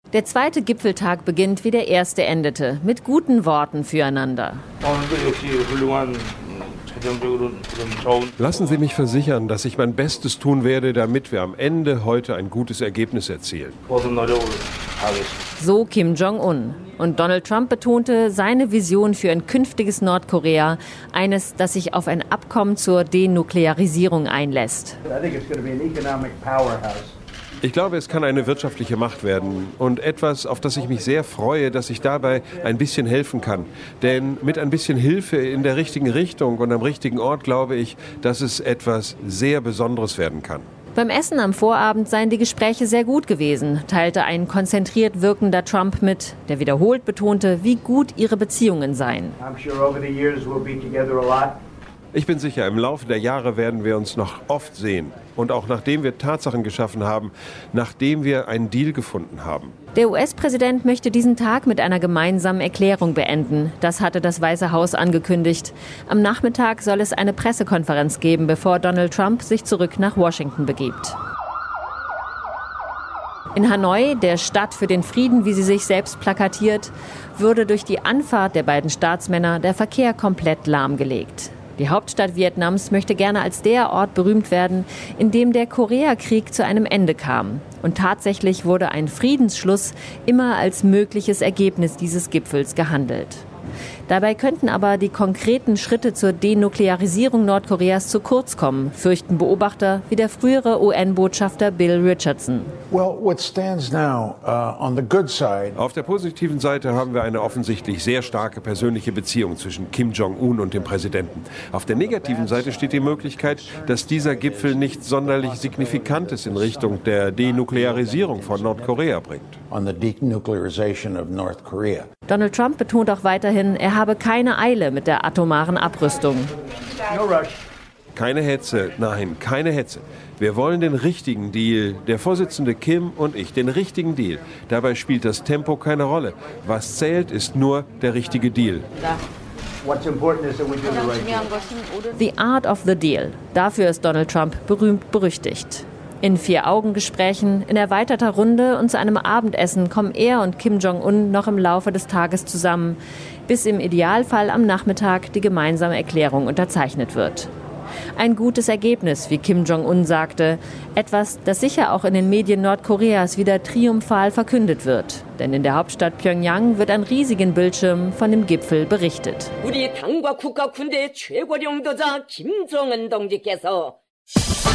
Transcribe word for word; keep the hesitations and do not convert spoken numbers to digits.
Der zweite Gipfeltag beginnt, wie der erste endete, mit guten Worten füreinander. Lassen Sie mich versichern, dass ich mein Bestes tun werde, damit wir am Ende heute ein gutes Ergebnis erzielen. So Kim Jong-un. Und Donald Trump betonte seine Vision für ein künftiges Nordkorea, eines, das sich auf ein Abkommen zur Denuklearisierung einlässt. Ich glaube, es kann eine wirtschaftliche Macht werden und etwas, auf das ich mich sehr freue, dass ich dabei ein bisschen helfen kann. Denn mit ein bisschen Hilfe in der richtigen Richtung und am richtigen Ort glaube ich, dass es etwas sehr Besonderes werden kann. Beim Essen am Vorabend seien die Gespräche sehr gut gewesen, teilte ein konzentriert wirkender Trump mit, der wiederholt betonte, wie gut ihre Beziehungen seien. Ich bin sicher, im Laufe der Jahre werden wir uns noch oft sehen. Und auch nachdem wir Tatsachen geschaffen haben, nachdem wir einen Deal gefunden haben. Der U S-Präsident möchte diesen Tag mit einer gemeinsamen Erklärung beenden. Das hatte das Weiße Haus angekündigt. Am Nachmittag soll es eine Pressekonferenz geben, bevor Donald Trump sich zurück nach Washington begibt. In Hanoi, der Stadt für den Frieden, wie sie sich selbst plakatiert, würde durch die Anfahrt der beiden Staatsmänner der Verkehr komplett lahmgelegt. Die Hauptstadt Vietnams möchte gerne als der Ort berühmt werden, in dem der Koreakrieg zu einem Ende kam. Und tatsächlich wurde ein Friedensschluss immer als mögliches Ergebnis dieses Gipfels gehandelt. Dabei könnten aber die konkreten Schritte zur Denuklearisierung Nordkoreas zu kurz kommen, fürchten Beobachter wie der frühere U N-Botschafter Bill Richardson. Auf der positiven Seite haben wir eine offensichtlich sehr starke persönliche Beziehung zwischen Kim Jong-un und dem Präsidenten. Auf der negativen Seite steht die Möglichkeit, dass dieser Gipfel nichts sonderlich Signifikantes in Richtung der Denuklearisierung von Nordkorea bringt. Donald Trump betont auch weiterhin, er habe keine Eile mit der atomaren Abrüstung. Keine Hetze, nein, keine Hetze. Wir wollen den richtigen Deal. Der Vorsitzende Kim und ich, den richtigen Deal. Dabei spielt das Tempo keine Rolle. Was zählt, ist nur der richtige Deal. The Art of the Deal. Dafür ist Donald Trump berühmt berüchtigt. In Vier-Augen-Gesprächen, in erweiterter Runde und zu einem Abendessen kommen er und Kim Jong-un noch im Laufe des Tages zusammen, bis im Idealfall am Nachmittag die gemeinsame Erklärung unterzeichnet wird. Ein gutes Ergebnis, wie Kim Jong-un sagte, etwas, das sicher auch in den Medien Nordkoreas wieder triumphal verkündet wird. Denn in der Hauptstadt Pjöngjang wird an riesigen Bildschirmen von dem Gipfel berichtet. 우리 당과 국가 군대의 최고領導자 김정은 동지께서